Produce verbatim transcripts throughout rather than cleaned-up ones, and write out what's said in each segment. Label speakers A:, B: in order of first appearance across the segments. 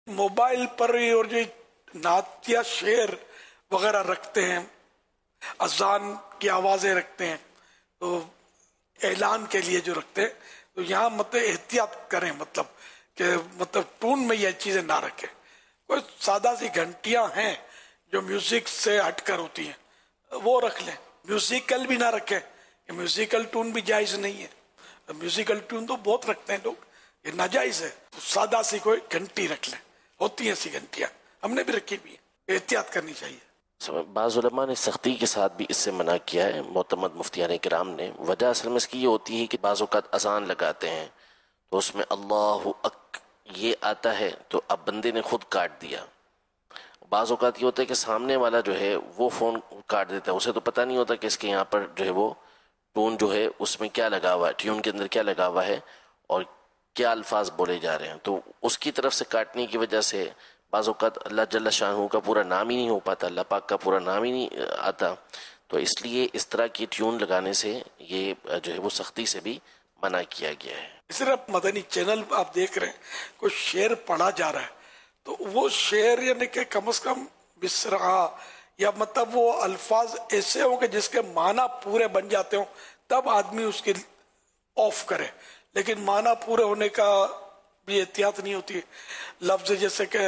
A: Mobile پر اور جو نعت یا شعر وغیرہ رکھتے ہیں، اذان کی آوازیں رکھتے ہیں، تو اعلان کے لیے جو رکھتے ہیں، تو یہاں مطلب احتیاط کریں، مطلب کہ مطلب ٹون میں یہ چیزیں نہ رکھیں. کوئی سادہ سی گھنٹیاں ہیں جو میوزک سے ہٹ کر ہوتی ہیں، وہ رکھ لیں. میوزیکل بھی نہ رکھیں، میوزیکل ٹون بھی جائز نہیں ہے. میوزیکل ٹون تو بہت رکھتے ہیں لوگ، یہ ناجائز ہے. تو سادہ سی کوئی گھنٹی رکھ لیں، ہوتی ہیں ایسی گھنٹیاں، ہم نے بھی رکھی بھی ہیں، احتیاط کرنی چاہیے.
B: بعض علماء نے سختی کے ساتھ بھی اس سے منع کیا ہے، معتمد مفتیان کرام نے. وجہ اصل میں اس کی یہ ہوتی ہے کہ بعض اوقات اذان لگاتے ہیں تو اس میں اللہ اک یہ آتا ہے، تو اب بندے نے خود کاٹ دیا. بعض اوقات یہ ہوتا ہے کہ سامنے والا جو ہے وہ فون کاٹ دیتا ہے، اسے تو پتہ نہیں ہوتا کہ اس کے یہاں پر جو ہے وہ ٹون جو ہے اس میں کیا لگا ہوا ہے، ٹیون کے اندر کیا لگا ہوا ہے اور کیا الفاظ بولے جا رہے ہیں. تو اس کی طرف سے کاٹنے کی وجہ سے بعض اوقات اللہ جل شانہ کا پورا نام ہی نہیں ہو پاتا، اللہ پاک کا پورا نام ہی نہیں آتا. تو اس لیے اس طرح کی ٹیون لگانے سے یہ جو ہے وہ سختی سے بھی منع کیا گیا ہے.
A: صرف مدنی چینل آپ دیکھ رہے ہیں، کوئی شعر پڑھا جا رہا ہے تو وہ شعر یعنی کہ کم از کم بسرا یا مطلب وہ الفاظ ایسے ہوں کہ جس کے معنی پورے بن جاتے ہوں، تب آدمی اس کی آف کرے. لیکن معنی پورے ہونے کا بھی احتیاط نہیں ہوتی. لفظ جیسے کہ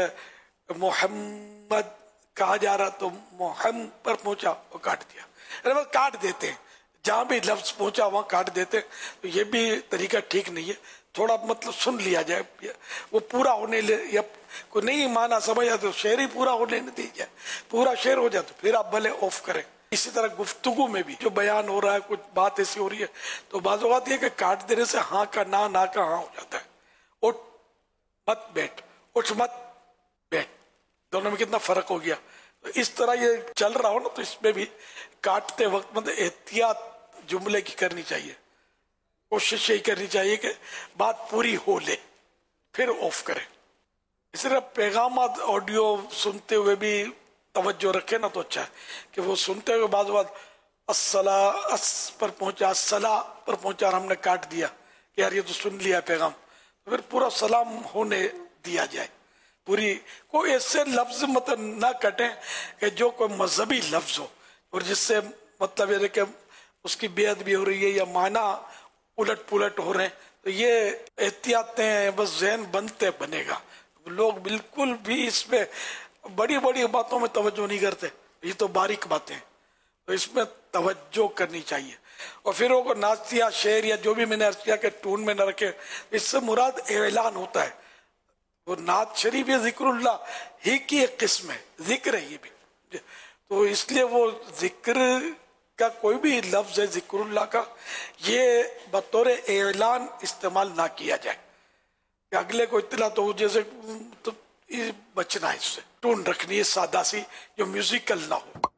A: محمد کہا جا رہا تو محمد پر پہنچا وہ کاٹ دیا، کاٹ دیتے ہیں جہاں بھی لفظ پہنچا وہاں کاٹ دیتے. تو یہ بھی طریقہ ٹھیک نہیں ہے. تھوڑا مطلب سن لیا جائے، وہ پورا ہونے لے، یا کوئی نہیں مانا سمجھا تو شعر ہی پورا ہونے نہیں دی جائے. پورا شعر ہو جائے تو پھر آپ بھلے آف کریں. اسی طرح گفتگو میں بھی جو بیان ہو رہا ہے، کچھ بات ایسی ہو رہی ہے تو بعض اوقات یہ کہ کاٹ دینے سے ہاں کا نہ، نہ کا ہاں ہو جاتا ہے. اٹھ مت بیٹھ، اٹھ مت بیٹھ، دونوں میں کتنا فرق ہو گیا. تو اس طرح یہ چل رہا ہو نا، تو اس میں بھی کاٹتے وقت مطلب احتیاط جملے کی کرنی چاہیے. کوشش یہی کرنی چاہیے کہ بات پوری ہو لے پھر آف کرے. اس طرح پیغامات آڈیو سنتے ہوئے بھی توجہ رکھے نا تو اچھا ہے کہ وہ سنتے ہوئے بعض بات الصلاۃ اس پر پہنچا، الصلاۃ پر پہنچا اور ہم نے کاٹ دیا کہ یار یہ تو سن لیا پیغام، پھر پورا سلام ہونے دیا جائے. پوری کوئی ایسے لفظ مطلب نہ کٹیں کہ جو کوئی مذہبی لفظ ہو اور جس سے مطلب یہ کہ اس کی بے ادبی ہو رہی ہے یا معنی الٹ پلٹ ہو رہے ہیں. تو یہ احتیاطیں بس ذہن بنتے بنے گا. لوگ بالکل بھی اس میں بڑی بڑی باتوں میں توجہ نہیں کرتے، یہ تو باریک باتیں ہیں، تو اس میں توجہ کرنی چاہیے. اور پھر وہ نعتیہ شعر یا جو بھی میں نے عرض کیا کہ ٹون میں نہ رکھے، اس سے مراد اعلان ہوتا ہے. وہ نعت شریف یا ذکر اللہ ہی کی ایک قسم ہے، ذکر ہے یہ بھی. تو اس لیے وہ ذکر کا کوئی بھی لفظ ہے ذکر اللہ کا، یہ بطور اعلان استعمال نہ کیا جائے کہ اگلے کو اطلاع تو جیسے تو بچنا ہے. اس سے ٹون رکھنی ہے سادہ سی جو میوزیکل نہ ہو.